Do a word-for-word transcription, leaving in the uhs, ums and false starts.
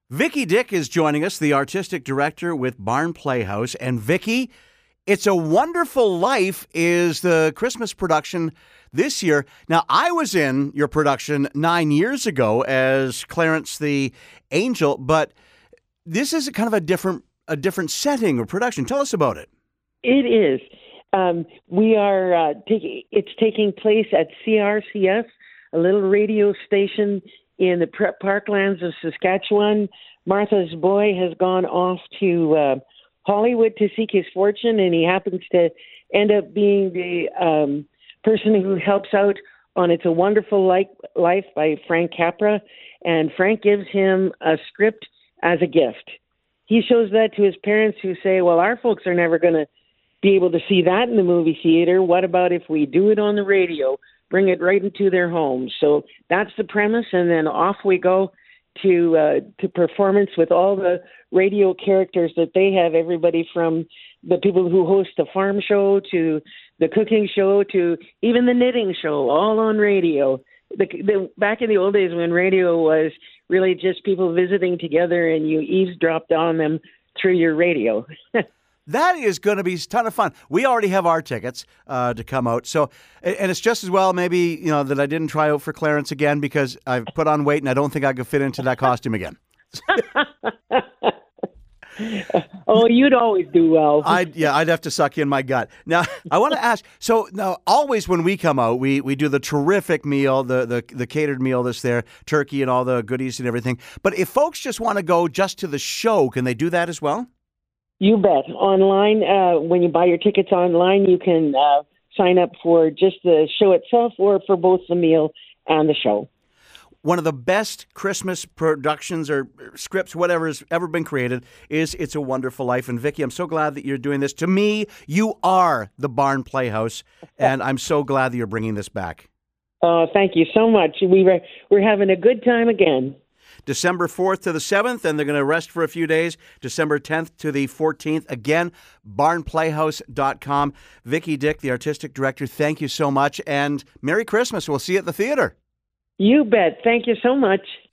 Vicki Dick is joining us, the artistic director with Barn Playhouse. And Vicki, It's a Wonderful Life is the Christmas production this year. Now, I was in your production nine years ago as Clarence the Angel, but this is a kind of a different a different setting or production. Tell us about it. It is. Um, we are uh, taking. It's taking place at C R C S, a little radio station in the prep parklands of Saskatchewan. Martha's boy has gone off to uh, Hollywood to seek his fortune, and he happens to end up being the um, person who helps out on It's a Wonderful Life by Frank Capra. And Frank gives him a script as a gift. He shows that to his parents, who say, well, our folks are never going to be able to see that in the movie theater. What about if we do it on the radio, bring it right into their homes? So that's the premise, and then off we go to uh, to performance with all the radio characters that they have, everybody from the people who host the farm show to the cooking show to even the knitting show, all on radio. The, the, back in the old days when radio was really just people visiting together and you eavesdropped on them through your radio. That is going to be a ton of fun. We already have our tickets uh, to come out. So, and it's just as well maybe, you know, that I didn't try out for Clarence again because I've put on weight and I don't think I could fit into that costume again. Oh, you'd always do well. I'd, yeah, I'd have to suck in my gut. Now, I want to ask, so now always when we come out, we, we do the terrific meal, the, the, the catered meal that's there, turkey and all the goodies and everything. But if folks just want to go just to the show, can they do that as well? You bet. Online, uh, when you buy your tickets online, you can uh, sign up for just the show itself or for both the meal and the show. One of the best Christmas productions or scripts, whatever has ever been created, is It's a Wonderful Life. And Vicki, I'm so glad that you're doing this. To me, you are the Barn Playhouse, and I'm so glad that you're bringing this back. Oh, uh, thank you so much. We were, we're having a good time again. December fourth to the seventh, and they're going to rest for a few days. December tenth to the fourteenth. Again, barn playhouse dot com. Vicki Dick, the artistic director, thank you so much, and Merry Christmas. We'll see you at the theater. You bet. Thank you so much.